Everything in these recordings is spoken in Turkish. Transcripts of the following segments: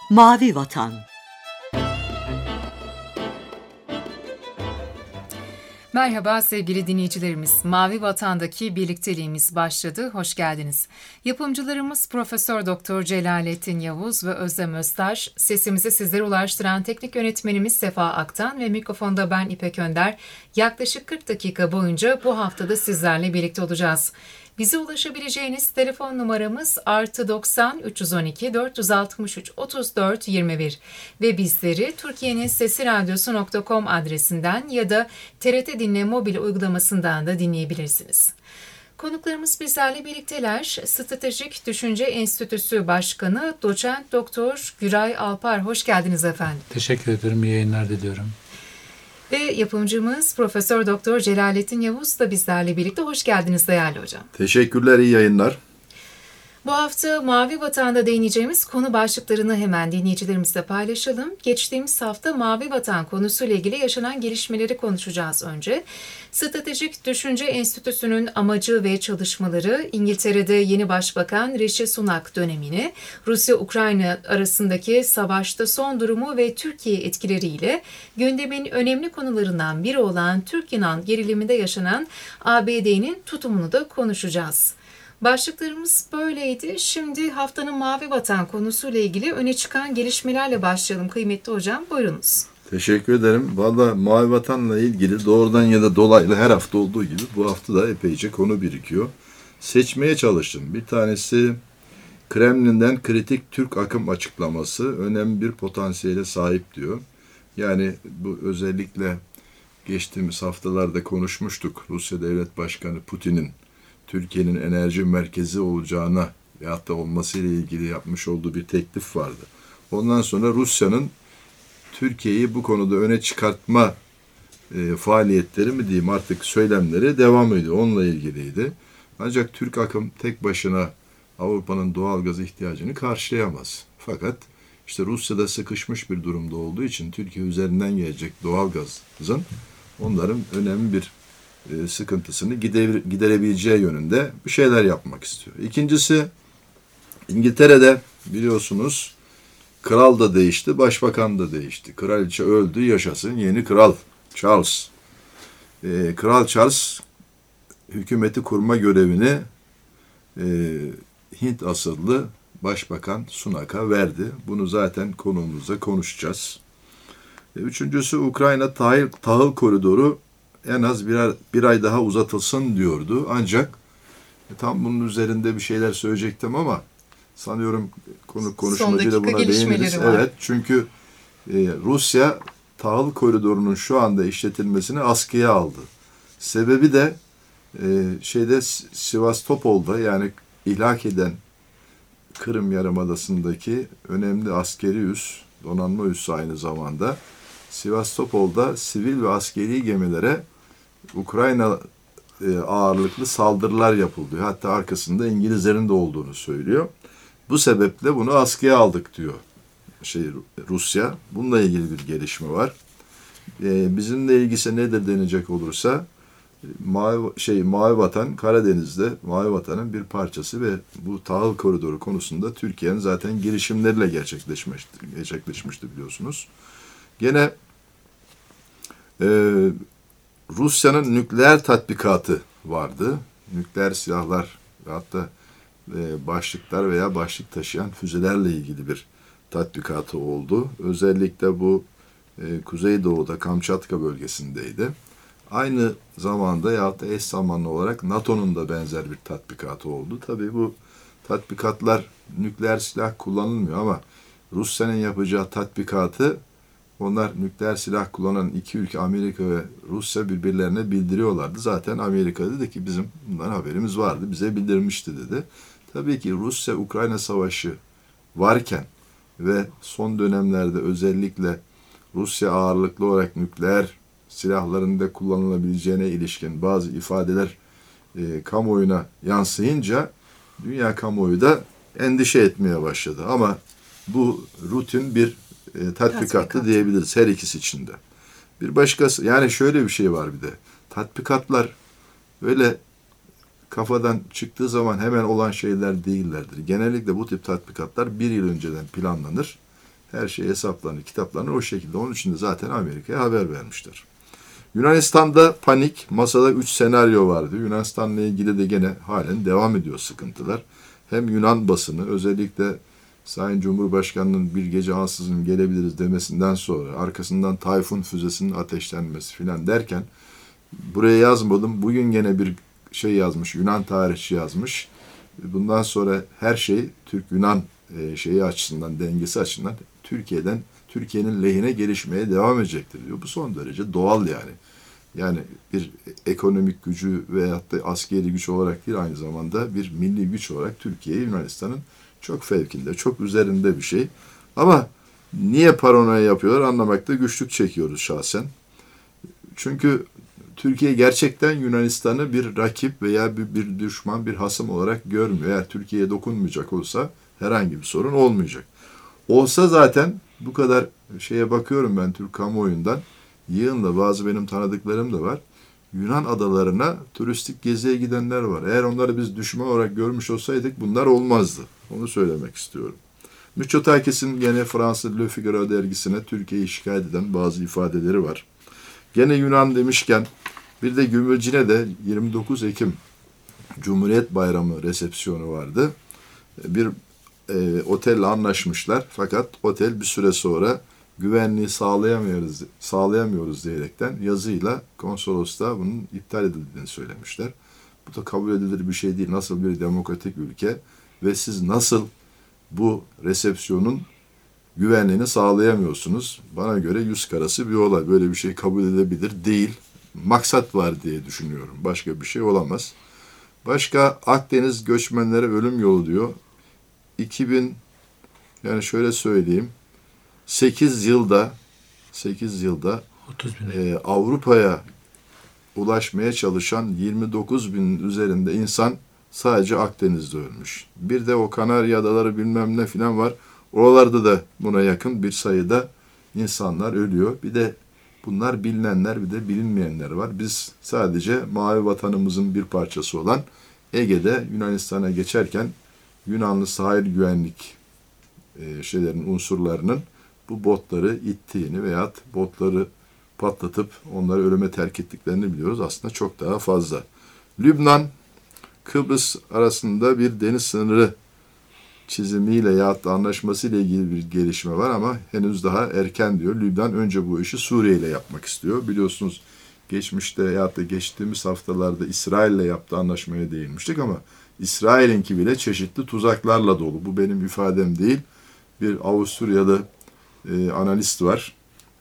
Mavi Vatan. Merhaba sevgili dinleyicilerimiz. Mavi Vatan'daki birlikteliğimiz başladı. Hoş geldiniz. Yapımcılarımız Profesör Doktor Celalettin Yavuz ve Özlem Öztaş, sesimizi sizlere ulaştıran teknik yönetmenimiz Sefa Aktan ve mikrofonda ben İpek Önder. Yaklaşık 40 dakika boyunca bu haftada sizlerle birlikte olacağız. Bize ulaşabileceğiniz telefon numaramız +90 312 463 34 21 ve bizleri Türkiye'nin Sesi Radyosu.com adresinden ya da TRT Dinle mobil uygulamasından da dinleyebilirsiniz. Konuklarımız bizlerle birlikteler. Stratejik Düşünce Enstitüsü Başkanı Doçent Doktor Güray Alpar. Hoş geldiniz efendim. Teşekkür ederim. İyi yayınlar diliyorum. Ve yapımcımız Profesör Doktor Celalettin Yavuz da bizlerle birlikte. Hoş geldiniz değerli hocam. Teşekkürler, iyi yayınlar. Bu hafta Mavi Vatan'da değineceğimiz konu başlıklarını hemen dinleyicilerimizle paylaşalım. Geçtiğimiz hafta Mavi Vatan konusuyla ilgili yaşanan gelişmeleri konuşacağız önce. Stratejik Düşünce Enstitüsü'nün amacı ve çalışmaları, İngiltere'de yeni başbakan Rishi Sunak dönemini, Rusya-Ukrayna arasındaki savaşta son durumu ve Türkiye etkileriyle gündemin önemli konularından biri olan Türk-Yunan geriliminde yaşanan ABD'nin tutumunu da konuşacağız. Başlıklarımız böyleydi. Şimdi haftanın Mavi Vatan konusuyla ilgili öne çıkan gelişmelerle başlayalım. Kıymetli hocam, buyurunuz. Teşekkür ederim. Valla Mavi Vatan'la ilgili doğrudan ya da dolaylı her hafta olduğu gibi bu hafta da epeyce konu birikiyor. Seçmeye çalıştım. Bir tanesi Kremlin'den kritik Türk akım açıklaması önemli bir potansiyele sahip diyor. Yani bu özellikle geçtiğimiz haftalarda konuşmuştuk. Rusya Devlet Başkanı Putin'in Türkiye'nin enerji merkezi olacağına veyahut da olmasıyla ilgili yapmış olduğu bir teklif vardı. Ondan sonra Rusya'nın Türkiye'yi bu konuda öne çıkartma faaliyetleri mi diyeyim artık söylemleri devam ediyor. Onunla ilgiliydi. Ancak Türk akım tek başına Avrupa'nın doğal gaz ihtiyacını karşılayamaz. Fakat işte Rusya'da sıkışmış bir durumda olduğu için Türkiye üzerinden gelecek doğal gazın onların önemli bir sıkıntısını giderebileceği yönünde bir şeyler yapmak istiyor. İkincisi, İngiltere'de biliyorsunuz kral da değişti, başbakan da değişti. Kraliçe öldü, yaşasın yeni kral Charles. Kral Charles hükümeti kurma görevini Hint asıllı Başbakan Sunak'a verdi. Bunu zaten konumuzda konuşacağız. Üçüncüsü, Ukrayna tahıl koridoru en az bir ay daha uzatılsın diyordu. Ancak tam bunun üzerinde bir şeyler söyleyecektim ama sanıyorum konuşmacıyla buna değiniriz. Evet, çünkü Rusya tahıl koridorunun şu anda işletilmesini askıya aldı. Sebebi de Sivastopol'da yani ilhak eden Kırım Yarımadası'ndaki önemli askeri üs, donanma üssü aynı zamanda Sivastopol'da sivil ve askeri gemilere Ukrayna ağırlıklı saldırılar yapıldı. Hatta arkasında İngilizlerin de olduğunu söylüyor. Bu sebeple bunu askıya aldık diyor Rusya. Bununla ilgili bir gelişme var. Bizimle ilgisi nedir denecek olursa Mavi Vatan Karadeniz'de Mavi Vatan'ın bir parçası ve bu tahıl koridoru konusunda Türkiye'nin zaten girişimleriyle gerçekleşmişti biliyorsunuz. Gene Rusya'nın nükleer tatbikatı vardı. Nükleer silahlar ve hatta başlıklar veya başlık taşıyan füzelerle ilgili bir tatbikatı oldu. Özellikle bu Kuzeydoğu'da Kamçatka bölgesindeydi. Aynı zamanda ya da eş zamanlı olarak NATO'nun da benzer bir tatbikatı oldu. Tabii bu tatbikatlar nükleer silah kullanılmıyor ama Rusya'nın yapacağı tatbikatı onlar nükleer silah kullanan iki ülke Amerika ve Rusya birbirlerine bildiriyorlardı. Zaten Amerika dedi ki bizim bundan haberimiz vardı, bize bildirmişti dedi. Tabii ki Rusya-Ukrayna savaşı varken ve son dönemlerde özellikle Rusya ağırlıklı olarak nükleer silahların da kullanılabileceğine ilişkin bazı ifadeler kamuoyuna yansıyınca dünya kamuoyu da endişe etmeye başladı. Ama bu rutin bir tatbikattı diyebiliriz her ikisi için de. Bir başkası yani şöyle bir şey var bir de. Tatbikatlar öyle kafadan çıktığı zaman hemen olan şeyler değillerdir. Genellikle bu tip tatbikatlar bir yıl önceden planlanır Her şey hesaplanır, kitaplanır o şekilde. Onun için de zaten Amerika'ya haber vermişler. Yunanistan'da panik, masada 3 senaryo vardı. Yunanistan'la ilgili de gene halen devam ediyor sıkıntılar. Hem Yunan basını, özellikle Sayın Cumhurbaşkanı'nın bir gece ansızın gelebiliriz demesinden sonra, arkasından Tayfun füzesinin ateşlenmesi filan derken, buraya yazmadım, bugün gene bir şey yazmış, Yunan tarihçi yazmış. Bundan sonra her şey Türk-Yunan şeyi açısından, dengesi açısından Türkiye'nin lehine gelişmeye devam edecektir diyor. Bu son derece doğal yani. Yani bir ekonomik gücü veyahut da askeri güç olarak değil, aynı zamanda bir milli güç olarak Türkiye, Yunanistan'ın çok fevkinde, çok üzerinde bir şey. Ama niye paranoya yapıyorlar anlamakta güçlük çekiyoruz şahsen. Çünkü Türkiye gerçekten Yunanistan'ı bir rakip veya bir düşman, bir hasım olarak görmüyor. Eğer Türkiye'ye dokunmayacak olsa herhangi bir sorun olmayacak. Olsa zaten bu kadar şeye bakıyorum ben Türk kamuoyundan, yığınla bazı benim tanıdıklarım da var. Yunan adalarına turistik geziye gidenler var. Eğer onları biz düşman olarak görmüş olsaydık bunlar olmazdı. Onu söylemek istiyorum. Mitsotakis'in gene Fransız Le Figaro dergisine Türkiye'yi şikayet eden bazı ifadeleri var. Gene Yunan demişken bir de Gümülcine'de de 29 Ekim Cumhuriyet Bayramı resepsiyonu vardı. Bir otelle anlaşmışlar fakat otel bir süre sonra güvenliği sağlayamıyoruz diyerekten yazıyla konsolosluğa bunun iptal edildiğini söylemişler. Bu da kabul edilir bir şey değil. Nasıl bir demokratik ülke ve siz nasıl bu resepsiyonun güvenliğini sağlayamıyorsunuz? Bana göre yüz karası bir olay. Böyle bir şey kabul edilebilir değil. Maksat var diye düşünüyorum. Başka bir şey olamaz. Başka Akdeniz göçmenlere ölüm yolu diyor. Yani şöyle söyleyeyim. 8 yılda 30.000. Avrupa'ya ulaşmaya çalışan 29 binin üzerinde insan sadece Akdeniz'de ölmüş. Bir de o Kanarya Adaları bilmem ne filan var. Oralarda da buna yakın bir sayıda insanlar ölüyor. Bir de bunlar bilinenler, bir de bilinmeyenler var. Biz sadece mavi vatanımızın bir parçası olan Ege'de Yunanistan'a geçerken Yunanlı sahil güvenlik unsurlarının bu botları ittiğini veyahut botları patlatıp onları ölüme terk ettiklerini biliyoruz. Aslında çok daha fazla. Lübnan, Kıbrıs arasında bir deniz sınırı çizimiyle yahut da anlaşmasıyla ilgili bir gelişme var ama henüz daha erken diyor. Lübnan önce bu işi Suriye ile yapmak istiyor. Biliyorsunuz geçmişte yahut da geçtiğimiz haftalarda İsrail ile yaptığı anlaşmaya değinmiştik ama İsrail'inki bile çeşitli tuzaklarla dolu. Bu benim ifadem değil. Bir Avusturyalı analist var.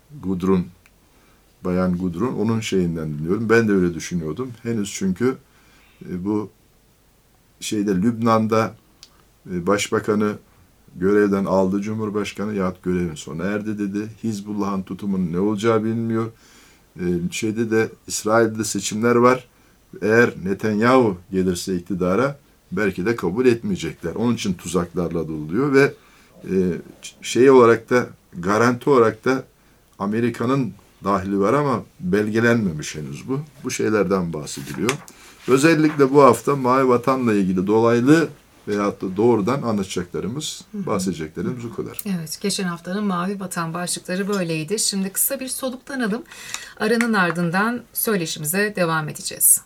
Bayan Gudrun. Onun şeyinden dinliyorum. Ben de öyle düşünüyordum. Henüz çünkü bu Lübnan'da başbakanı görevden aldı Cumhurbaşkanı yahut görevin sona erdi dedi. Hizbullah'ın tutumunun ne olacağı bilinmiyor. De İsrail'de seçimler var. Eğer Netanyahu gelirse iktidara belki de kabul etmeyecekler. Onun için tuzaklarla doluyor ve olarak da garanti olarak da Amerika'nın dahili var ama belgelenmemiş henüz bu. Bu şeylerden bahsediliyor. Özellikle bu hafta Mavi Vatan'la ilgili dolaylı veyahut da doğrudan anlatacaklarımız, bahsedeceklerimiz bu kadar. Evet, geçen haftanın Mavi Vatan başlıkları böyleydi. Şimdi kısa bir soluklanalım. Aranın ardından söyleşimize devam edeceğiz.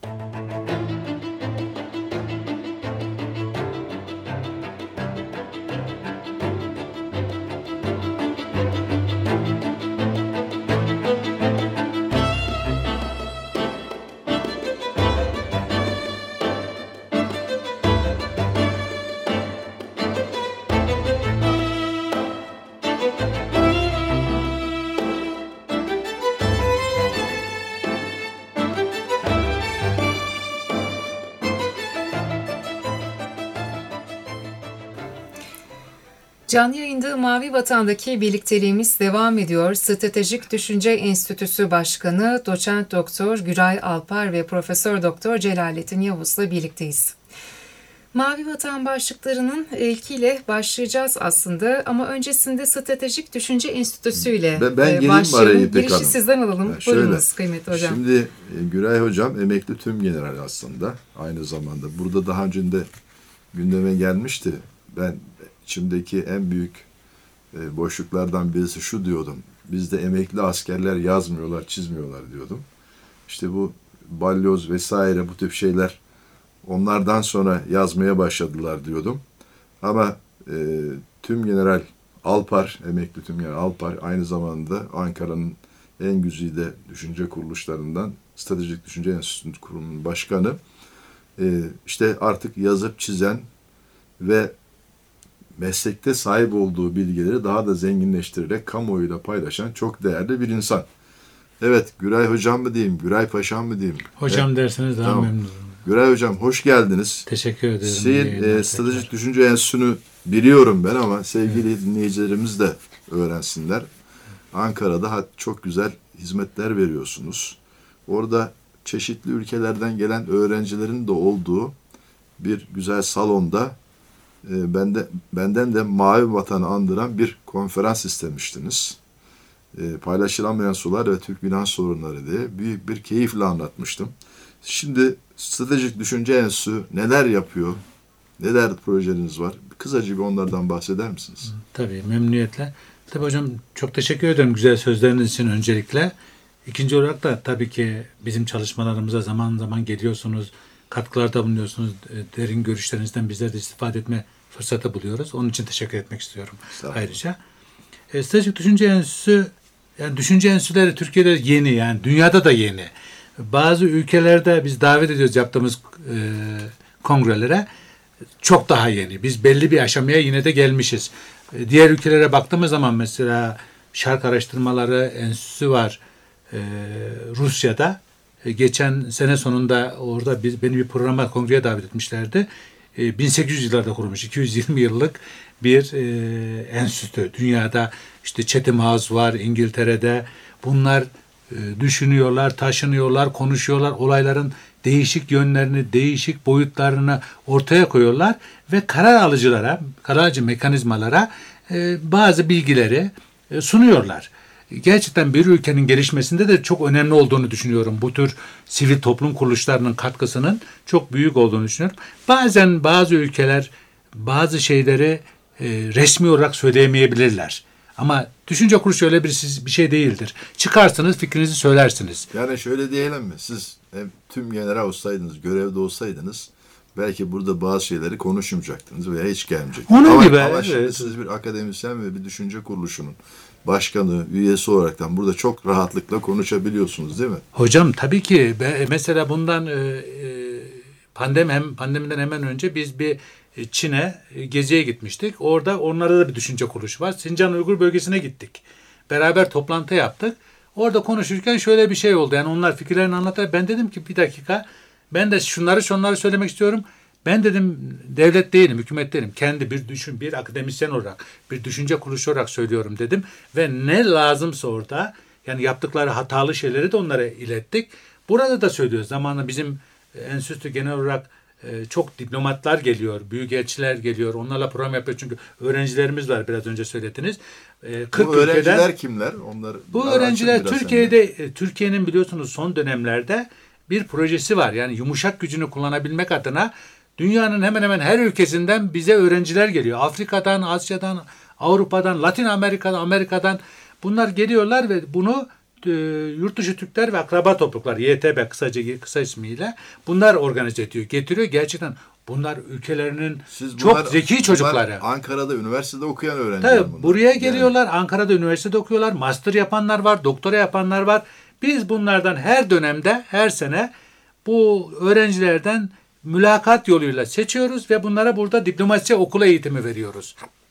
Canlı yayında Mavi Vatan'daki birlikteliğimiz devam ediyor. Stratejik Düşünce Enstitüsü Başkanı Doçent Doktor Güray Alpar ve Profesör Doktor Celalettin Yavuz'la birlikteyiz. Mavi Vatan başlıklarının ilkiyle başlayacağız aslında ama öncesinde Stratejik Düşünce Enstitüsü ile başlayalım. Girişi sizden alalım. Buyurunuz kıymetli hocam. Şimdi Güray hocam emekli tümgeneral aslında aynı zamanda. Burada daha önce de gündeme gelmişti. Ben içimdeki en büyük boşluklardan birisi şu diyordum. Bizde emekli askerler yazmıyorlar, çizmiyorlar diyordum. İşte bu balyoz vesaire bu tip şeyler onlardan sonra yazmaya başladılar diyordum. Ama Tümgeneral Alpar, emekli Tümgeneral Alpar aynı zamanda Ankara'nın en güzide düşünce kuruluşlarından Stratejik Düşünce Enstitüsü Kurumu'nun başkanı. İşte artık yazıp çizen ve meslekte sahip olduğu bilgileri daha da zenginleştirerek kamuoyuyla paylaşan çok değerli bir insan. Evet, Güray Hocam mı diyeyim, Güray Paşam mı diyeyim? Hocam derseniz daha memnun olurum. Güray Hocam hoş geldiniz. Teşekkür ederim. Sizin Stratejik Düşünce Enstitüsü'nü biliyorum ben ama sevgili dinleyicilerimiz de öğrensinler. Ankara'da çok güzel hizmetler veriyorsunuz. Orada çeşitli ülkelerden gelen öğrencilerin de olduğu bir güzel salonda benden de Mavi Vatan'ı andıran bir konferans istemiştiniz. Paylaşılamayan sular ve Türk finans sorunları diye büyük bir keyifle anlatmıştım. Şimdi Stratejik Düşünce Enstitüsü neler yapıyor? Neler projeleriniz var? Kısaca bir onlardan bahseder misiniz? Tabii, memnuniyetle. Tabii hocam çok teşekkür ederim güzel sözleriniz için öncelikle. İkinci olarak da tabii ki bizim çalışmalarımıza zaman zaman geliyorsunuz, katkılarda bulunuyorsunuz. Derin görüşlerinizden bizler de istifade etme fırsatı buluyoruz. Onun için teşekkür etmek istiyorum ayrıca. Stratejik Düşünce Enstitüsü, yani düşünce enstitüleri Türkiye'de yeni, yani dünyada da yeni. Bazı ülkelerde biz davet ediyoruz yaptığımız kongrelere, çok daha yeni. Biz belli bir aşamaya yine de gelmişiz. Diğer ülkelere baktığımız zaman mesela Şark Araştırmaları Enstitüsü var Rusya'da. Geçen sene sonunda orada beni bir programa, kongreye davet etmişlerdi. 1800 yıllarda kurulmuş, 220 yıllık bir enstitü. Dünyada işte Chatham House var, İngiltere'de. Bunlar düşünüyorlar, taşınıyorlar, konuşuyorlar, olayların değişik yönlerini, değişik boyutlarını ortaya koyuyorlar ve karar alıcı mekanizmalara bazı bilgileri sunuyorlar. Gerçekten bir ülkenin gelişmesinde de çok önemli olduğunu düşünüyorum. Bu tür sivil toplum kuruluşlarının katkısının çok büyük olduğunu düşünüyorum. Bazen bazı ülkeler bazı şeyleri resmi olarak söyleyemeyebilirler. Ama düşünce kuruluşu öyle bir şey değildir. Çıkarsınız, fikrinizi söylersiniz. Yani şöyle diyelim mi? Siz tüm general olsaydınız, görevde olsaydınız belki burada bazı şeyleri konuşmayacaktınız veya hiç gelmeyecektiniz. Ama şimdi siz bir akademisyen ve bir düşünce kuruluşunun başkanı, üyesi olaraktan burada çok rahatlıkla konuşabiliyorsunuz değil mi? Hocam tabii ki. Mesela bundan pandemiden hemen önce biz bir Çin'e geziye gitmiştik. Orada onlarda da bir düşünce kuruluşu var. Sincan Uygur bölgesine gittik. Beraber toplantı yaptık. Orada konuşurken şöyle bir şey oldu. Yani onlar fikirlerini anlatıyor. Ben dedim ki bir dakika, ben de şunları söylemek istiyorum. Ben dedim devlet değilim, hükümet değilim. Kendi bir akademisyen olarak, bir düşünce kuruluşu olarak söylüyorum dedim. Ve ne lazımsa orada, yani yaptıkları hatalı şeyleri de onlara ilettik. Burada da söylüyoruz. Zamanında bizim enstitü genel olarak çok diplomatlar geliyor, büyükelçiler geliyor. Onlarla program yapıyor çünkü öğrencilerimiz var, biraz önce söylediniz. 40 bu öğrenciler ülkeden, kimler? Bu öğrenciler Türkiye'nin biliyorsunuz son dönemlerde bir projesi var. Yani yumuşak gücünü kullanabilmek adına dünyanın hemen hemen her ülkesinden bize öğrenciler geliyor. Afrika'dan, Asya'dan, Avrupa'dan, Latin Amerika'dan bunlar geliyorlar ve bunu yurt dışı Türkler ve akraba topluluklar, YTB kısa ismiyle bunlar organize ediyor, getiriyor. Gerçekten bunlar ülkelerinin çok zeki çocukları. Ankara'da üniversitede okuyan öğrenciler. Tabii buraya geliyorlar. Yani. Ankara'da üniversitede okuyorlar. Master yapanlar var, doktora yapanlar var. Biz bunlardan her dönemde, her sene bu öğrencilerden mülakat yoluyla seçiyoruz ve bunlara burada diplomasi okulu eğitimi veriyoruz.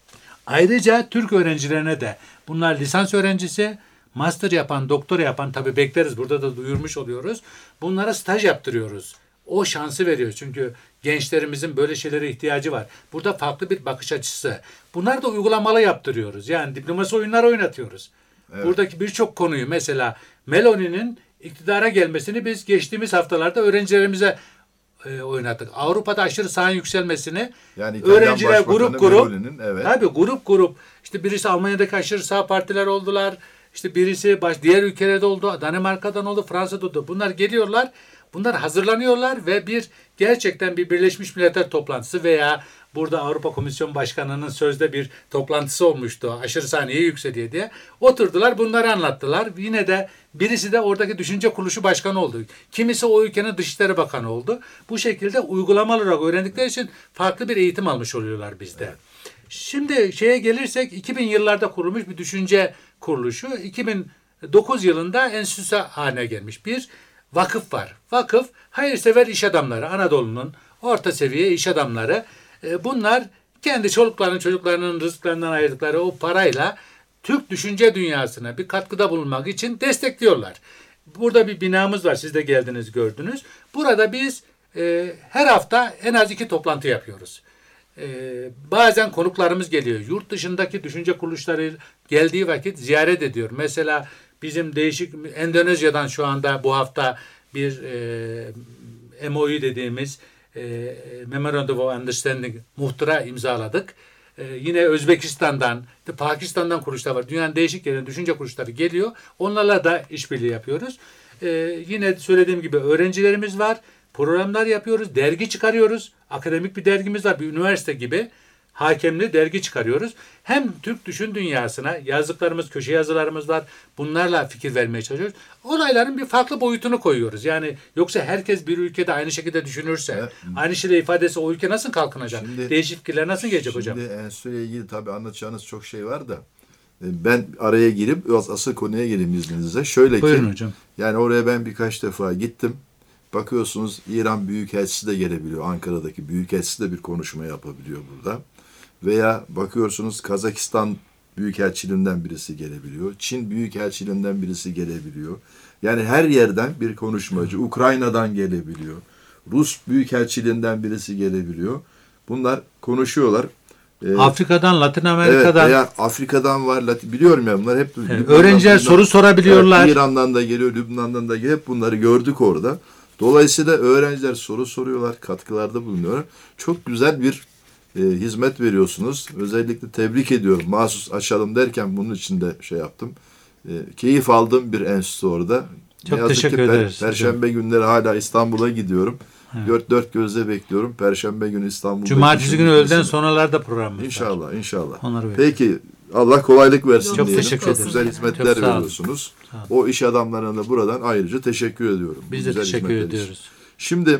Ayrıca Türk öğrencilerine de bunlar lisans öğrencisi, master yapan, doktora yapan, tabii bekleriz. Burada da duyurmuş oluyoruz. Bunlara staj yaptırıyoruz. O şansı veriyor. Çünkü gençlerimizin böyle şeylere ihtiyacı var. Burada farklı bir bakış açısı. Bunlar da uygulamalı yaptırıyoruz. Yani diplomasi oyunları oynatıyoruz. Evet. Buradaki birçok konuyu, mesela Meloni'nin iktidara gelmesini biz geçtiğimiz haftalarda öğrencilerimize oynattık. Avrupa'da aşırı sağın yükselmesini yani öğrenciler grup evet. Tabii grup işte birisi Almanya'daki aşırı sağ partiler oldular. İşte birisi diğer ülkelerde oldu. Danimarka'dan oldu, Fransa'da oldu. Bunlar geliyorlar. Bunlar hazırlanıyorlar ve gerçekten bir Birleşmiş Milletler toplantısı veya burada Avrupa Komisyon Başkanı'nın sözde bir toplantısı olmuştu. Aşırı saniye yükseliyor diye. Oturdular, bunları anlattılar. Yine de birisi de oradaki düşünce kuruluşu başkanı oldu. Kimisi o ülkenin Dışişleri Bakanı oldu. Bu şekilde uygulamalı olarak öğrendikleri için farklı bir eğitim almış oluyorlar bizde. Evet. Şimdi şeye gelirsek 2000 yıllarda kurulmuş bir düşünce kuruluşu 2009 yılında enstitüsü haline gelmiş bir vakıf var. Vakıf hayırsever iş adamları, Anadolu'nun orta seviye iş adamları. Bunlar kendi çocuklarının rızıklarından ayırdıkları o parayla Türk düşünce dünyasına bir katkıda bulunmak için destekliyorlar. Burada bir binamız var. Siz de geldiniz, gördünüz. Burada biz her hafta en az 2 toplantı yapıyoruz. Bazen konuklarımız geliyor. Yurt dışındaki düşünce kuruluşları geldiği vakit ziyaret ediyor. Mesela bizim değişik Endonezya'dan şu anda bu hafta bir MOU dediğimiz Memorandum of Understanding muhtıra imzaladık. Yine Özbekistan'dan, Pakistan'dan kuruluşlar var. Dünyanın değişik yerlerinde düşünce kuruluşları geliyor. Onlarla da işbirliği yapıyoruz. Yine söylediğim gibi öğrencilerimiz var. Programlar yapıyoruz. Dergi çıkarıyoruz. Akademik bir dergimiz var. Bir üniversite gibi hakemli dergi çıkarıyoruz. Hem Türk düşün dünyasına yazdıklarımız, köşe yazılarımız var. Bunlarla fikir vermeye çalışıyoruz. Olayların bir farklı boyutunu koyuyoruz. Yani yoksa herkes bir ülkede aynı şekilde düşünürse, evet, aynı şekilde ifadesi o ülke nasıl kalkınacak? Değişik fikirler nasıl gelecek hocam? Şimdi enstitüyle ilgili tabii anlatacağınız çok şey var da ben araya girip asıl konuya gireyim izninizle. Şöyle buyurun ki, hocam. Yani oraya ben birkaç defa gittim. Bakıyorsunuz İran Büyükelçisi de gelebiliyor. Ankara'daki Büyükelçisi de bir konuşma yapabiliyor burada. Veya bakıyorsunuz Kazakistan Büyükelçiliğinden birisi gelebiliyor. Çin Büyükelçiliğinden birisi gelebiliyor. Yani her yerden bir konuşmacı, Ukrayna'dan gelebiliyor. Rus Büyükelçiliğinden birisi gelebiliyor. Bunlar konuşuyorlar. Afrika'dan, Latin Amerika'dan. Evet, veya Afrika'dan var. Biliyorum ya bunlar hep. Evet, öğrenciler soru sorabiliyorlar. Evet, İran'dan da geliyor, Lübnan'dan da geliyor. Hep bunları gördük orada. Dolayısıyla öğrenciler soru soruyorlar, katkılarda bulunuyorlar. Çok güzel bir hizmet veriyorsunuz. Özellikle tebrik ediyorum. Mahsus açalım derken bunun için de şey yaptım. Keyif aldığım bir enstitü orada. Çok teşekkür ederiz. Perşembe günleri hala İstanbul'a gidiyorum. Evet. Dört gözle bekliyorum. Perşembe günü İstanbul'da. Cumartesi günü öğleden sonralarda programımız İnşallah, var. İnşallah. Onları peki Allah kolaylık versin. Çok diyelim. teşekkür ederim. Güzel hizmetler veriyorsunuz. O iş adamlarına da buradan ayrıca teşekkür ediyorum. Biz de teşekkür ediyoruz. Şimdi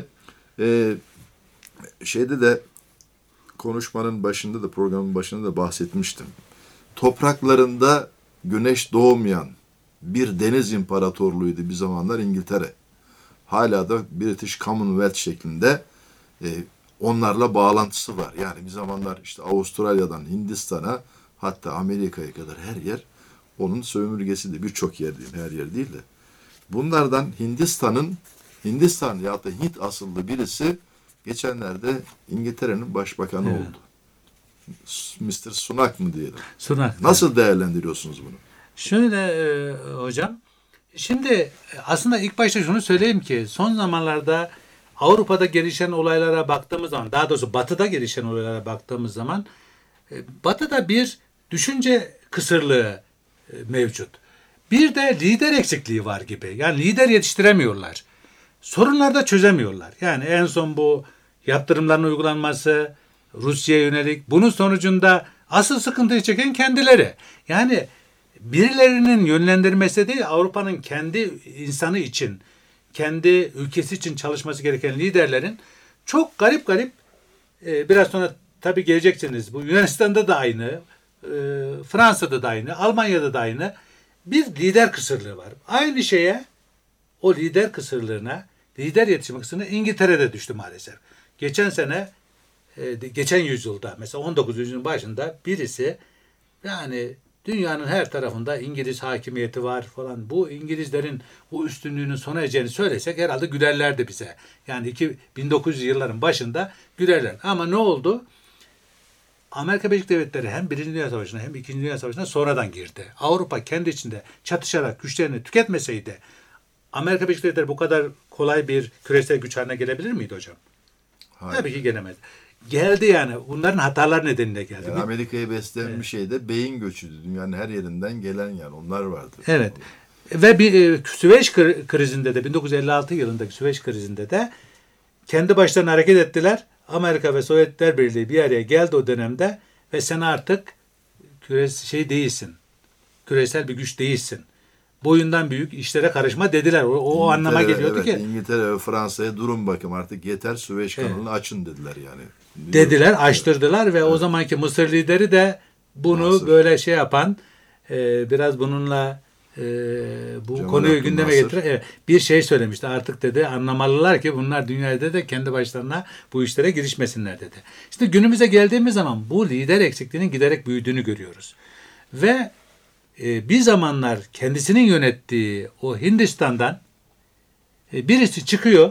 şeyde de konuşmanın başında da programın başında da bahsetmiştim. Topraklarında güneş doğmayan bir deniz imparatorluğuydu bir zamanlar İngiltere. Hala da British Commonwealth şeklinde onlarla bağlantısı var. Yani bir zamanlar işte Avustralya'dan Hindistan'a hatta Amerika'ya kadar her yer onun sömürgesi de birçok yer değil, her yer değil de. Bunlardan Hindistan ya da Hint asıllı birisi geçenlerde İngiltere'nin başbakanı oldu. Mr. Sunak mı diyelim? Sunak. Nasıl değerlendiriyorsunuz bunu? Şöyle hocam, şimdi aslında ilk başta şunu söyleyeyim ki son zamanlarda Avrupa'da gelişen olaylara baktığımız zaman, daha doğrusu Batı'da gelişen olaylara baktığımız zaman Batı'da bir düşünce kısırlığı mevcut. Bir de lider eksikliği var gibi. Yani lider yetiştiremiyorlar. Sorunları da çözemiyorlar. Yani en son bu yaptırımların uygulanması, Rusya'ya yönelik, bunun sonucunda asıl sıkıntıyı çeken kendileri. Yani birilerinin yönlendirmesi değil, Avrupa'nın kendi insanı için, kendi ülkesi için çalışması gereken liderlerin çok garip biraz sonra tabii geleceksiniz. Bu Yunanistan'da da aynı, Fransa'da da aynı, Almanya'da da aynı bir lider kısırlığı var. Aynı şeye, o lider kısırlığına, lider yetiştirme kısırlığına İngiltere'de düştü maalesef. Geçen yüzyılda mesela 19. yüzyılın başında birisi yani dünyanın her tarafında İngiliz hakimiyeti var falan. Bu İngilizlerin bu üstünlüğünün sona ereceğini söylesek herhalde gülerlerdi bize. Yani 1900 yılların başında gülerler. Ama ne oldu? Amerika Birleşik Devletleri hem Birinci Dünya Savaşı'na hem İkinci Dünya Savaşı'na sonradan girdi. Avrupa kendi içinde çatışarak güçlerini tüketmeseydi Amerika Birleşik Devletleri bu kadar kolay bir küresel güç haline gelebilir miydi hocam? Hayır. Tabii ki gelemedi. Geldi yani. Bunların hatalar nedeniyle geldi. Yani Amerika'yı besleyen bir şey de beyin göçüydü. Dünyanın her yerinden gelen yani onlar vardı. Evet. Ve bir Süveyş krizinde de 1956 yılındaki Süveyş krizinde de kendi başlarına hareket ettiler. Amerika ve Sovyetler Birliği bir araya geldi o dönemde ve sen artık değilsin. Küresel bir güç değilsin. Boyundan büyük işlere karışma dediler. O anlama geliyordu ki. İngiltere ve Fransa'ya durun bakayım artık yeter, Süveyş kanalını açın dediler yani. Dediler, açtırdılar ve o zamanki Mısır lideri de bunu böyle şey yapan, biraz bununla bu Cemal konuyu gündeme Abdülnasır getiren bir şey söylemişti. Artık dedi anlamalılar ki bunlar dünyada da kendi başlarına bu işlere girişmesinler dedi. İşte günümüze geldiğimiz zaman bu lider eksikliğinin giderek büyüdüğünü görüyoruz. Ve bir zamanlar kendisinin yönettiği o Hindistan'dan birisi çıkıyor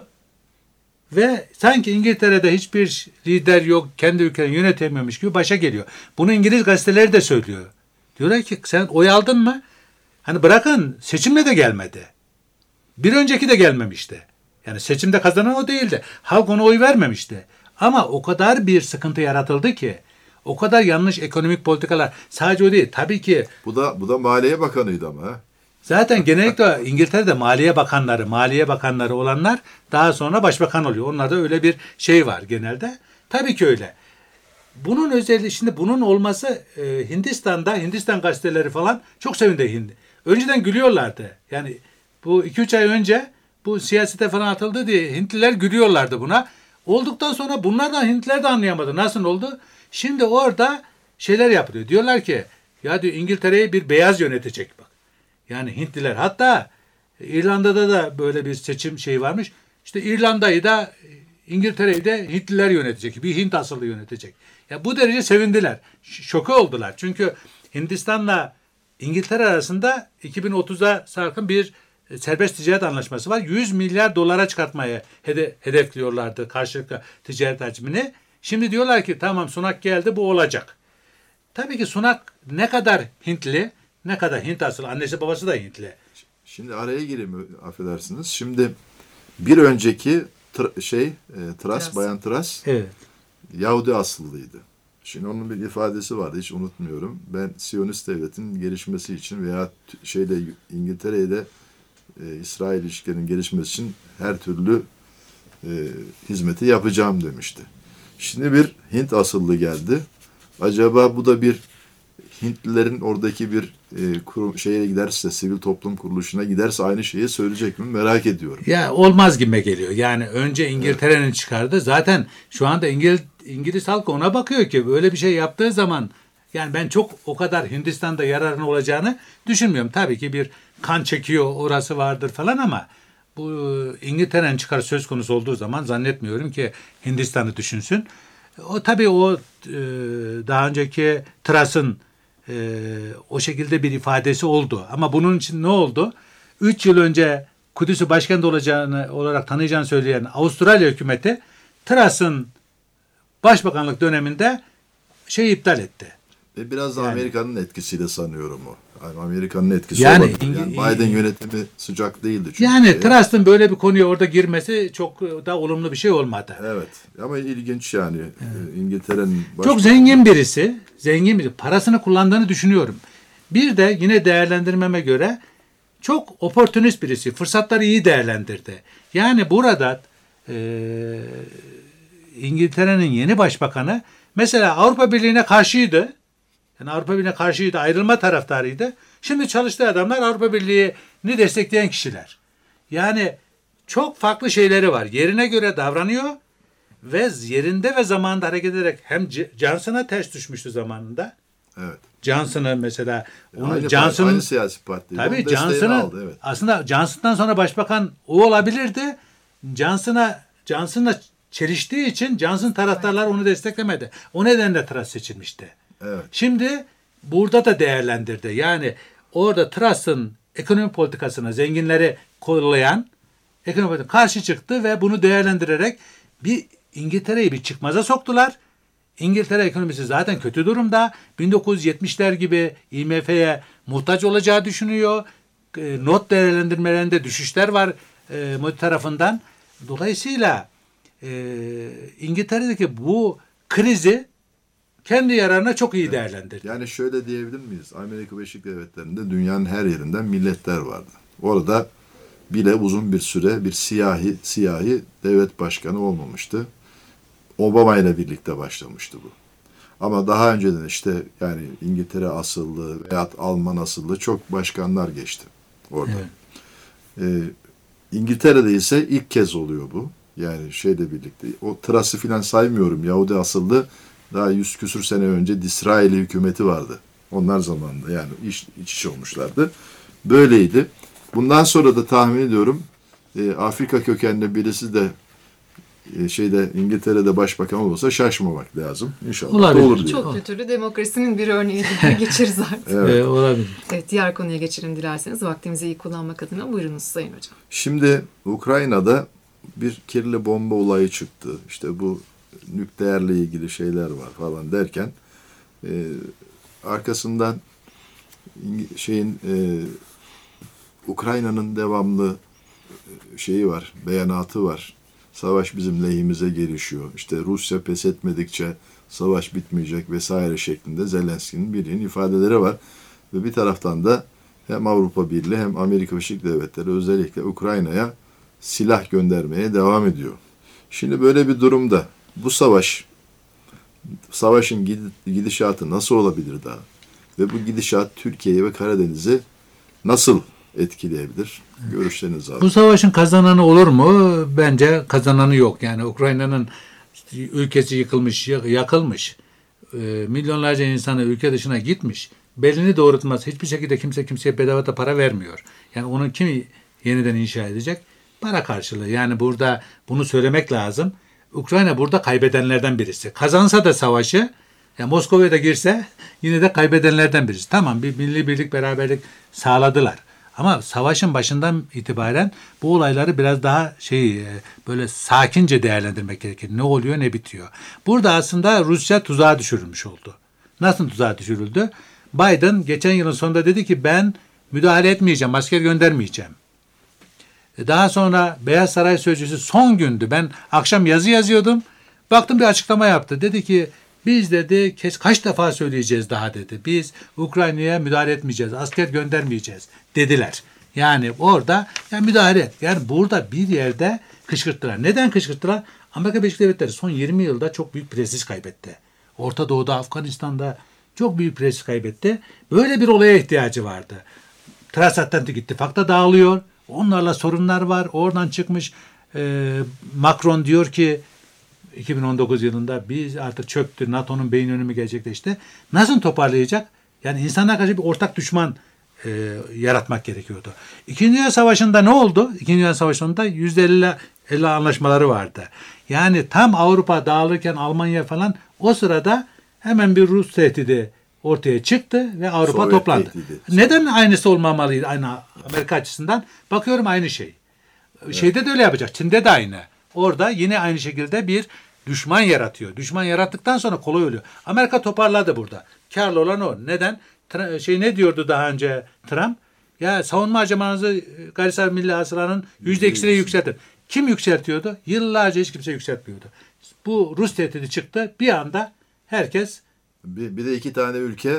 ve sanki İngiltere'de hiçbir lider yok, kendi ülkeni yönetemiyormuş gibi başa geliyor. Bunu İngiliz gazeteleri de söylüyor. Diyorlar ki sen oy aldın mı? Hani bırakın seçimle de gelmedi. Bir önceki de gelmemişti. Yani seçimde kazanan o değildi. Halk ona oy vermemişti. Ama o kadar bir sıkıntı yaratıldı ki, o kadar yanlış ekonomik politikalar, sadece o değil. Tabii ki bu da Maliye Bakanıydı ama. Ha? zaten genellikle İngiltere'de maliye bakanları olanlar daha sonra başbakan oluyor. Onlarda öyle bir şey var genelde. Tabii ki öyle. Bunun özelliği, şimdi bunun olması Hindistan gazeteleri falan çok sevindi. Önceden gülüyorlardı. Yani bu 2-3 ay önce bu siyasete falan atıldı diye Hintliler gülüyorlardı buna. Olduktan sonra bunlardan Hintliler de anlayamadı. Nasıl oldu? Şimdi orada şeyler yapılıyor. Diyorlar ki ya diyor İngiltere'yi bir beyaz yönetecek bak. Yani Hintliler. Hatta İrlanda'da da böyle bir seçim şeyi varmış. İşte İrlanda'yı da İngiltere'yi de Hintliler yönetecek. Bir Hint asıllı yönetecek. Ya bu derece sevindiler. Şoke oldular. Çünkü Hindistan'la İngiltere arasında 2030'a sarkın bir serbest ticaret anlaşması var. 100 milyar dolara çıkartmayı hedefliyorlardı karşılıklı ticaret hacmini. Şimdi diyorlar ki tamam Sunak geldi bu olacak. Tabii ki Sunak ne kadar Hintli, ne kadar Hint asıllı, annesi babası da Hintli. Şimdi araya gireyim affedersiniz. Şimdi bir önceki Bayan Truss Evet. Yahudi asıllıydı. Şimdi onun bir ifadesi vardı hiç unutmuyorum. Ben Siyonist devletin gelişmesi için veya İngiltere ile İsrail ilişkilerinin gelişmesi için her türlü hizmeti yapacağım demişti. Şimdi bir Hint asıllı geldi. Acaba bu da bir Hintlilerin oradaki bir şeye giderse, sivil toplum kuruluşuna giderse aynı şeyi söyleyecek mi merak ediyorum. Ya olmaz gibi geliyor. Yani önce İngiltere'nin çıkardı. Zaten şu anda İngiliz halkı ona bakıyor ki böyle bir şey yaptığı zaman yani ben çok o kadar Hindistan'da yararın olacağını düşünmüyorum. Tabii ki bir kan çekiyor orası vardır falan ama bu İngiltere'nin çıkarı söz konusu olduğu zaman zannetmiyorum ki Hindistan'ı düşünsün. O tabii o daha önceki Truss'ın o şekilde bir ifadesi oldu. Ama bunun için ne oldu? 3 yıl önce Kudüs'ü başkent olarak tanıyacağını söyleyen Avustralya hükümeti Truss'ın başbakanlık döneminde iptal etti. Biraz da yani, Amerika'nın etkisiyle sanıyorum o. Yani Amerika'nın etkisi yani Biden yönetimi sıcak değildi çünkü. Yani Truss'ın böyle bir konuya orada girmesi çok da olumlu bir şey olmadı. Evet. Ama ilginç yani. Evet. İngiltere'nin çok zengin birisi. Parasını kullandığını düşünüyorum. Bir de yine değerlendirmeme göre çok oportunist birisi. Fırsatları iyi değerlendirdi. Yani burada İngiltere'nin yeni başbakanı mesela Avrupa Birliği'ne karşıydı. Yani Avrupa Birliği'ne karşıydı, ayrılma taraftarıydı. Şimdi çalıştığı adamlar Avrupa Birliği'ni destekleyen kişiler. Yani çok farklı şeyleri var. Yerine göre davranıyor ve yerinde ve zamanında hareket ederek hem Johnson'a ters düşmüştü zamanında. Evet. Johnson'ı mesela aynı siyasi parti. Tabii Johnson'ın evet. Aslında Johnson'dan sonra başbakan o olabilirdi. Johnson'la çeliştiği için Johnson taraftarlar onu desteklemedi. O nedenle Truss seçilmişti. Evet. Şimdi burada da değerlendirdi. Yani orada Truss'ın ekonomi politikasına zenginleri kollayan ekonomi politikasına karşı çıktı ve bunu değerlendirerek İngiltere'yi bir çıkmaza soktular. İngiltere ekonomisi zaten kötü durumda. 1970'ler gibi IMF'ye muhtaç olacağı düşünüyor. Not değerlendirmelerinde düşüşler var Modi tarafından. Dolayısıyla İngiltere'deki bu krizi kendi yararına çok iyi değerlendirdi. Yani şöyle diyebilir miyiz? Amerika Birleşik Devletleri'nde dünyanın her yerinden milletler vardı. Orada bile uzun bir süre bir siyahi devlet başkanı olmamıştı. Obama ile birlikte başlamıştı bu. Ama daha önceden işte yani İngiltere asıllı veya Alman asıllı çok başkanlar geçti orada. Evet. İngiltere'de ise ilk kez oluyor bu. Yani şeyle birlikte. O Truss'ı filan saymıyorum. Yahudi asıllı daha 100 küsür sene önce Disraeli hükümeti vardı. Onlar zamanında yani iç içe olmuşlardı. Böyleydi. Bundan sonra da tahmin ediyorum Afrika kökenli birisi de İngiltere'de başbakan olursa şaşmamak lazım. İnşallah olabilir. Da olur diye. Çok kültürlü demokrasinin bir örneği diye geçeriz artık. Evet. Olabilir. Evet, diğer konuya geçelim dilerseniz. Vaktimizi iyi kullanmak adına buyurunuz Sayın Hocam. Şimdi Ukrayna'da bir kirli bomba olayı çıktı. İşte bu nükleerle ilgili şeyler var falan derken arkasından Ukrayna'nın devamlı beyanatı var. Savaş bizim lehimize gelişiyor. İşte Rusya pes etmedikçe savaş bitmeyecek vesaire şeklinde Zelenski'nin birinin ifadeleri var. Ve bir taraftan da hem Avrupa Birliği hem Amerika Birleşik Devletleri özellikle Ukrayna'ya silah göndermeye devam ediyor. Şimdi böyle bir durumda bu savaşın gidişatı nasıl olabilir daha? Ve bu gidişat Türkiye'yi ve Karadeniz'i nasıl etkileyebilir? Görüşlerinizi alın. Bu savaşın kazananı olur mu? Bence kazananı yok. Yani Ukrayna'nın ülkesi yıkılmış, yakılmış. Milyonlarca insanı ülke dışına gitmiş. Belini doğrultmaz. Hiçbir şekilde kimse kimseye bedavata para vermiyor. Yani onu kim yeniden inşa edecek? Para karşılığı. Yani burada bunu söylemek lazım. Ukrayna burada kaybedenlerden birisi. Kazansa da savaşı, yani Moskova'ya da girse yine de kaybedenlerden birisi. Tamam, bir milli birlik, beraberlik sağladılar. Ama savaşın başından itibaren bu olayları biraz daha böyle sakince değerlendirmek gerekir. Ne oluyor, ne bitiyor. Burada aslında Rusya tuzağa düşürülmüş oldu. Nasıl tuzağa düşürüldü? Biden geçen yılın sonunda dedi ki ben müdahale etmeyeceğim, asker göndermeyeceğim. Daha sonra Beyaz Saray Sözcüsü son gündü. Ben akşam yazı yazıyordum. Baktım bir açıklama yaptı. Dedi ki biz dedi kaç defa söyleyeceğiz daha dedi. Biz Ukrayna'ya müdahale etmeyeceğiz. Asker göndermeyeceğiz dediler. Yani orada müdahale et. Yani burada bir yerde kışkırttılar. Neden kışkırttılar? Amerika Birleşik Devletleri son 20 yılda çok büyük prestij kaybetti. Orta Doğu'da, Afganistan'da çok büyük prestij kaybetti. Böyle bir olaya ihtiyacı vardı. Transatlantik İttifak da dağılıyor. Onlarla sorunlar var. Oradan çıkmış Macron diyor ki 2019 yılında biz artık çöktü. NATO'nun beyin önümü gerçekleşti. Nasıl toparlayacak? Yani insanlar karşı bir ortak düşman yaratmak gerekiyordu. İkinci Dünya Savaşı'nda ne oldu? İkinci Dünya Savaşı'nda %50 anlaşmaları vardı. Yani tam Avrupa dağılırken Almanya falan o sırada hemen bir Rus tehdidi ortaya çıktı ve Avrupa Sovyet toplandı. tehdidi. Neden aynısı olmamalıydı aynı Amerika açısından? Bakıyorum aynı şey. Evet. Şeyde de öyle yapacak. Çin'de de aynı. Orada yine aynı şekilde bir düşman yaratıyor. Düşman yarattıktan sonra kolay oluyor. Amerika toparladı burada. Karlı olan o. Neden? Ne diyordu daha önce Trump? Ya savunma harcamanızı gayri safi milli hasılanın %2'sine yükseltin. Kim yükseltiyordu? Yıllarca hiç kimse yükseltmiyordu. Bu Rus tehdidi çıktı. Bir anda herkes bir de iki tane ülke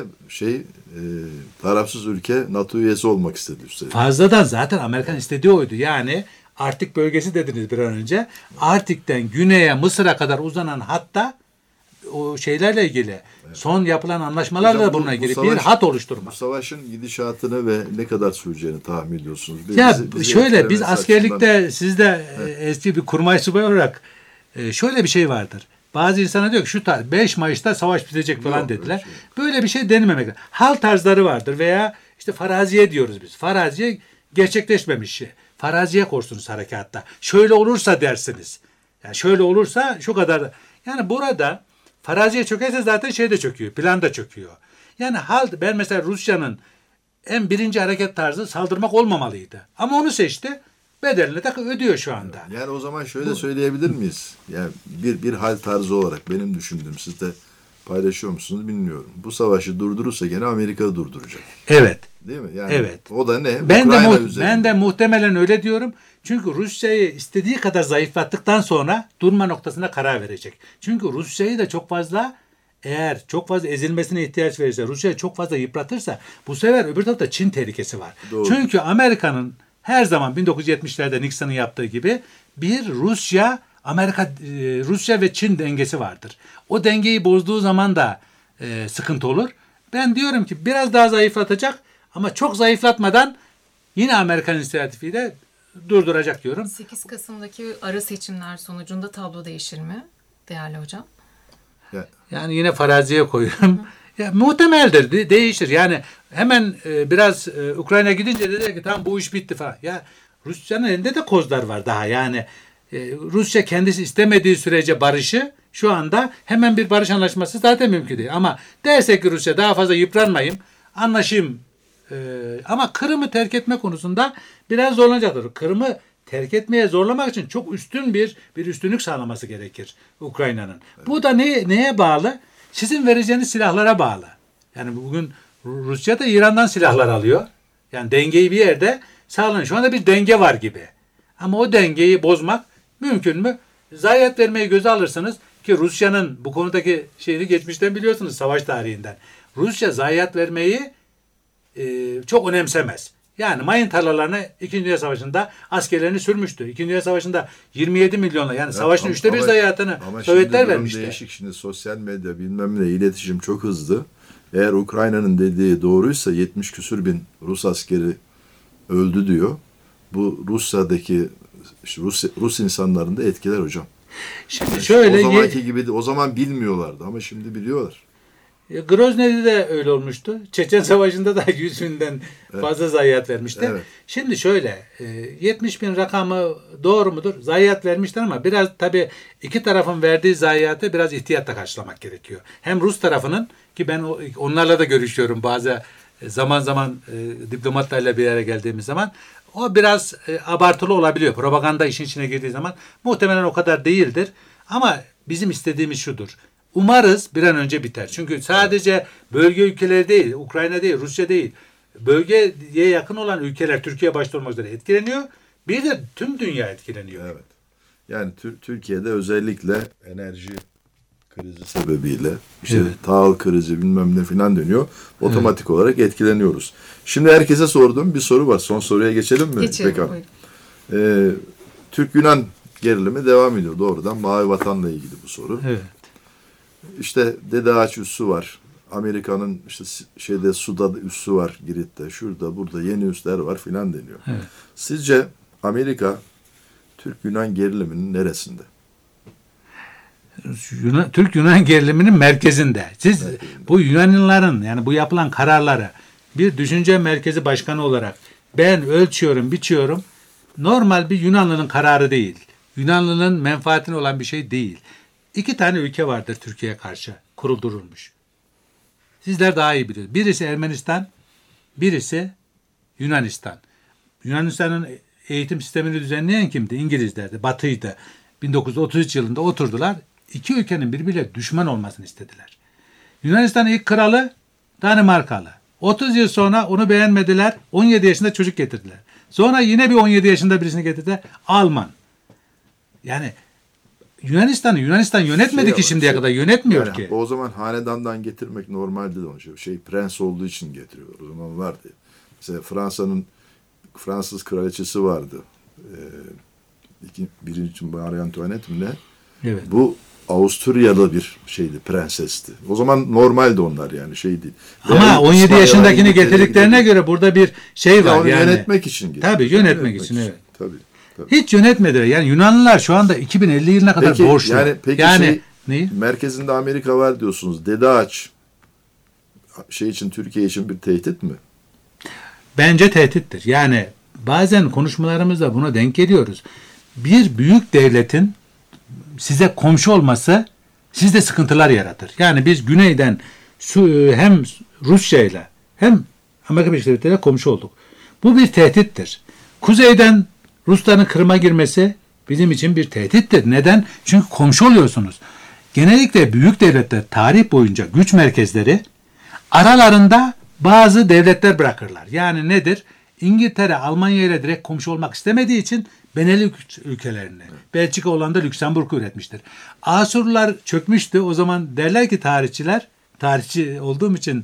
tarafsız ülke NATO üyesi olmak istedi üstelik. Fazladan zaten Amerikan istediği oydu. Yani Arktik bölgesi dediniz bir an önce. Arktik'ten güneye Mısır'a kadar uzanan hatta o şeylerle ilgili son yapılan anlaşmalarla da bununla ilgili bir hat oluşturma. Bu savaşın gidişatını ve ne kadar süreceğini tahmin ediyorsunuz. Biz askerlikte siz de eski bir kurmay subayı olarak şöyle bir şey vardır. Bazı insana diyor ki şu 5 Mayıs'ta savaş bitecek falan dediler. Böyle bir şey denmemek. Hal tarzları vardır veya işte faraziye diyoruz biz. Faraziye gerçekleşmemiş şey. Faraziye korsunuz harekatta. Şöyle olursa dersiniz. Yani şöyle olursa şu kadar. Yani burada faraziye çökerse zaten şey de çöküyor. Plan da çöküyor. Yani ben mesela Rusya'nın birinci hareket tarzı saldırmak olmamalıydı. Ama onu seçti. Bedelini de ödüyor şu anda. Yani o zaman şöyle söyleyebilir miyiz? Yani bir hal tarzı olarak benim düşündüğüm, siz de paylaşıyor musunuz bilmiyorum. Bu savaşı durdurursa gene Amerika durduracak. Evet. Değil mi? Yani evet. O da ne? Ben de muhtemelen öyle diyorum. Çünkü Rusya'yı istediği kadar zayıflattıktan sonra durma noktasına karar verecek. Çünkü Rusya'yı da çok fazla ezilmesine ihtiyaç verirse, Rusya'yı çok fazla yıpratırsa bu sefer öbür tarafta Çin tehlikesi var. Doğru. Çünkü Amerika'nın her zaman 1970'lerde Nixon'ın yaptığı gibi bir Rusya Rusya ve Çin dengesi vardır. O dengeyi bozduğu zaman da sıkıntı olur. Ben diyorum ki biraz daha zayıflatacak ama çok zayıflatmadan yine Amerikan inisiyatifiyle durduracak diyorum. 8 Kasım'daki ara seçimler sonucunda tablo değişir mi değerli hocam? Yani yine faraziye koyuyorum. Ya, muhtemeldir, değişir. Yani hemen biraz Ukrayna gidince dedi ki tamam bu iş bitti falan. Ya Rusya'nın elinde de kozlar var daha. Yani Rusya kendisi istemediği sürece barışı şu anda hemen bir barış anlaşması zaten mümkün değil. Ama derse ki Rusya daha fazla yıpranmayayım, anlaşayım. Ama Kırım'ı terk etme konusunda biraz zorlanacaktır. Kırım'ı terk etmeye zorlamak için çok üstün bir üstünlük sağlaması gerekir Ukrayna'nın. Evet. Bu da neye bağlı? Sizin vereceğiniz silahlara bağlı. Yani bugün Rusya da İran'dan silahlar alıyor. Yani dengeyi bir yerde sağlanıyor. Şu anda bir denge var gibi. Ama o dengeyi bozmak mümkün mü? Zayiat vermeyi göze alırsınız ki Rusya'nın bu konudaki şeyini geçmişten biliyorsunuz, savaş tarihinden. Rusya zayiat vermeyi çok önemsemez. Yani mayın tarlalarına 2. Dünya Savaşı'nda askerlerini sürmüştü. 2. Dünya Savaşı'nda 27 milyonla yani savaşın 1/3 zayiatını Sovyetler vermişti. Değişik şimdi sosyal medya bilmem ne iletişim çok hızlı. Eğer Ukrayna'nın dediği doğruysa 70 küsür bin Rus askeri öldü diyor. Bu Rusya'daki Rus insanlarını da etkiler hocam. Şimdi şöyle, o zamanki gibi o zaman bilmiyorlardı ama şimdi biliyorlar. Grozny'de de öyle olmuştu. Çeçen Savaşı'nda da 100 binden fazla zayiat vermişler. Evet. Şimdi şöyle 70 bin rakamı doğru mudur? Zayiat vermişler ama biraz tabii iki tarafın verdiği zayiatı biraz ihtiyatla karşılamak gerekiyor. Hem Rus tarafının ki ben onlarla da görüşüyorum bazı zaman zaman diplomatlarla bir araya geldiğimiz zaman o biraz abartılı olabiliyor. Propaganda işin içine girdiği zaman muhtemelen o kadar değildir. Ama bizim istediğimiz şudur. Umarız bir an önce biter. Çünkü sadece bölge ülkeleri değil, Ukrayna değil, Rusya değil, bölgeye yakın olan ülkeler, Türkiye başta olmak üzere etkileniyor. Bir de tüm dünya etkileniyor. Evet. Yani Türkiye'de özellikle enerji krizi sebebiyle işte tahıl krizi bilmem ne filan dönüyor. Otomatik olarak etkileniyoruz. Şimdi herkese sorduğum bir soru var. Son soruya geçelim mi? Geçelim. Türk-Yunan gerilimi devam ediyor doğrudan. Mavi Vatan'la ilgili bu soru. Evet. İşte Dede Ağaç üssü var. Amerika'nın işte Suda üssü var Girit'te. Şurada burada yeni üsler var filan deniyor. Evet. Sizce Amerika Türk-Yunan geriliminin neresinde? Türk-Yunan geriliminin merkezinde. Siz bu Yunanlıların yani bu yapılan kararları bir düşünce merkezi başkanı olarak ben ölçüyorum, biçiyorum. Normal bir Yunanlı'nın kararı değil. Yunanlı'nın menfaatine olan bir şey değil. 2 tane ülke vardır Türkiye'ye karşı kuruldurulmuş. Sizler daha iyi biliyorsunuz. Birisi Ermenistan, birisi Yunanistan. Yunanistan'ın eğitim sistemini düzenleyen kimdi? İngilizlerdi, Batı'ydı. 1933 yılında oturdular. 2 ülkenin birbiriyle düşman olmasını istediler. Yunanistan'ın ilk kralı Danimarkalı. 30 yıl sonra onu beğenmediler. 17 yaşında çocuk getirdiler. Sonra yine bir 17 yaşında birisini getirdiler. Alman. Yani Yunanistan yönetmedi ki şimdiye kadar. Yönetmiyor yani ki. O zaman hanedandan getirmek normaldi. Prens olduğu için getiriyorlar. O zaman vardı. Mesela Fransız kraliçesi vardı. Birinci Marie Antoinette mi ne? Evet. Bu Avusturyalı bir prensesti. O zaman normaldi onlar yani şey değil. Ama yani 17 yaşındakini getirdiklerine göre burada bir şey var onu yani. Yönetmek için getirdi. Tabii yönetmek için evet. Tabii. Hiç yönetmediler. Yani Yunanlılar şu anda 2050 yılına kadar borçlu. Peki neyi? Merkezinde Amerika var diyorsunuz. Dede Ağaç için Türkiye için bir tehdit mi? Bence tehdittir. Yani bazen konuşmalarımızda buna denk geliyoruz. Bir büyük devletin size komşu olması sizde sıkıntılar yaratır. Yani biz güneyden hem Rusya ile hem Amerika Birleşik Devletleri ile komşu olduk. Bu bir tehdittir. Kuzeyden Rusların Kırım'a girmesi bizim için bir tehdittir. Neden? Çünkü komşu oluyorsunuz. Genellikle büyük devletler tarih boyunca güç merkezleri aralarında bazı devletler bırakırlar. Yani nedir? İngiltere Almanya ile direkt komşu olmak istemediği için Benelux ülkelerini, Belçika, Hollanda, Lüksemburg'u üretmiştir. Asurlular çökmüştü. O zaman derler ki tarihçiler, tarihçi olduğum için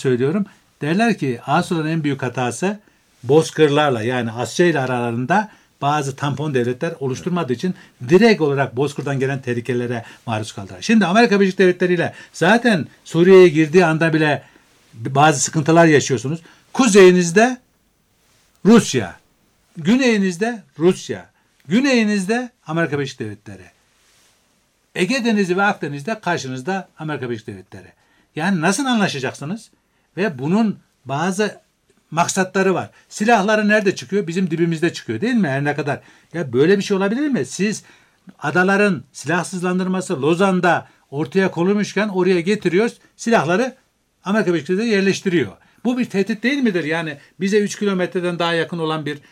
söylüyorum, derler ki Asurların en büyük hatası Bozkırlarla yani Asya ile aralarında bazı tampon devletler oluşturmadığı için direkt olarak Bozkır'dan gelen tehlikelere maruz kaldılar. Şimdi Amerika Birleşik Devletleri ile zaten Suriye'ye girdiği anda bile bazı sıkıntılar yaşıyorsunuz. Kuzeyinizde Rusya, güneyinizde Rusya, güneyinizde Amerika Birleşik Devletleri. Ege Denizi ve Akdeniz'de karşınızda Amerika Birleşik Devletleri. Yani nasıl anlaşacaksınız? Ve bunun bazı maksatları var. Silahları nerede çıkıyor? Bizim dibimizde çıkıyor değil mi? Her ne kadar. Ya böyle bir şey olabilir mi? Siz adaların silahsızlandırması Lozan'da ortaya konulmuşken oraya getiriyoruz. Silahları Amerika Birleşik Devletleri yerleştiriyor. Bu bir tehdit değil midir? Yani bize 3 kilometreden daha yakın olan bir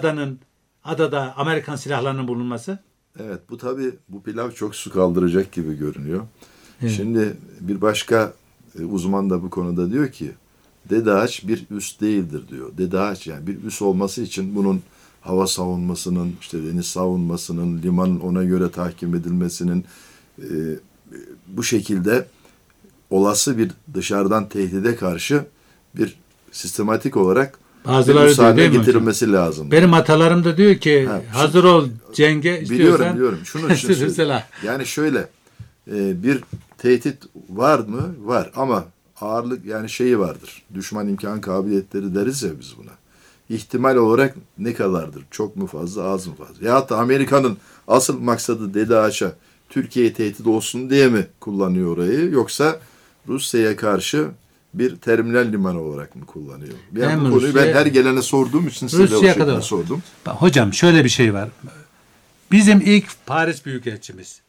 adada Amerikan silahlarının bulunması. Evet, bu tabii bu pilav çok su kaldıracak gibi görünüyor. Evet. Şimdi bir başka uzman da bu konuda diyor ki Dede Ağaç bir üs değildir diyor. Dede Ağaç yani bir üs olması için bunun hava savunmasının, işte deniz savunmasının, limanın ona göre tahkim edilmesinin bu şekilde olası bir dışarıdan tehdide karşı bir sistematik olarak bazıları haline getirilmesi lazım. Benim atalarım da diyor ki hazır ol cenge istiyorsan. Biliyorum. Şunu söyleyeyim. Yani şöyle bir tehdit var mı? Var ama ağırlık yani şeyi vardır. Düşman imkan kabiliyetleri deriz ya biz buna. İhtimal olarak ne kadardır? Çok mu fazla, az mı fazla? Ya da Amerika'nın asıl maksadı Dede Ağaç'a Türkiye'ye tehdit olsun diye mi kullanıyor orayı? Yoksa Rusya'ya karşı bir terminal limanı olarak mı kullanıyor? Yani bu konuyu ben her gelene sorduğum için size de o şekilde sordum. Hocam şöyle bir şey var. Bizim ilk Paris Büyükelçimiz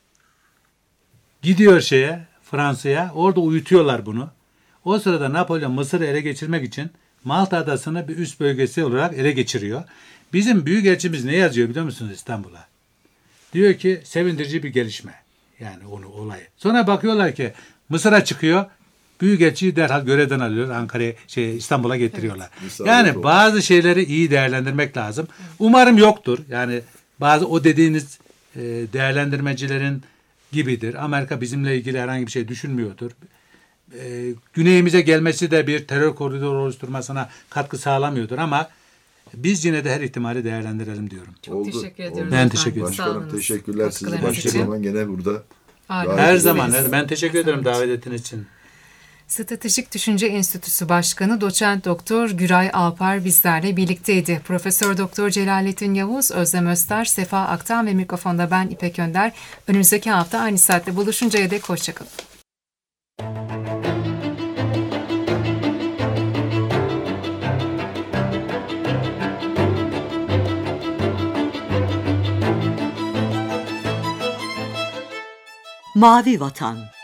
gidiyor Fransa'ya. Orada uyutuyorlar bunu. O sırada Napolyon Mısır'ı ele geçirmek için Malta Adası'nı bir üst bölgesi olarak ele geçiriyor. Bizim Büyükelçimiz ne yazıyor biliyor musunuz İstanbul'a? Diyor ki sevindirici bir gelişme. Yani olayı. Sonra bakıyorlar ki Mısır'a çıkıyor. Büyükelçiyi derhal görevden alıyor. Ankara'ya İstanbul'a getiriyorlar. Evet. Yani bazı şeyleri iyi değerlendirmek lazım. Umarım yoktur. Yani bazı o dediğiniz değerlendirmecilerin gibidir. Amerika bizimle ilgili herhangi bir şey düşünmüyordur. Güneyimize gelmesi de bir terör koridoru oluşturmasına katkı sağlamıyordur ama biz yine de her ihtimali değerlendirelim diyorum. Çok teşekkür ediyorum. Ben teşekkür ederim. Başkanım teşekkürler. Sizi başka zaman gene burada. Her zaman. Ben teşekkür ederim davet ettiğiniz için. Stratejik Düşünce Enstitüsü Başkanı Doçent Doktor Güray Alpar bizlerle birlikteydi. Profesör Doktor Celalettin Yavuz, Özlem Öztaş, Sefa Aktan ve mikrofonda ben İpek Önder. Önümüzdeki hafta aynı saatte buluşuncaya dek hoşçakalın. Mavi Vatan.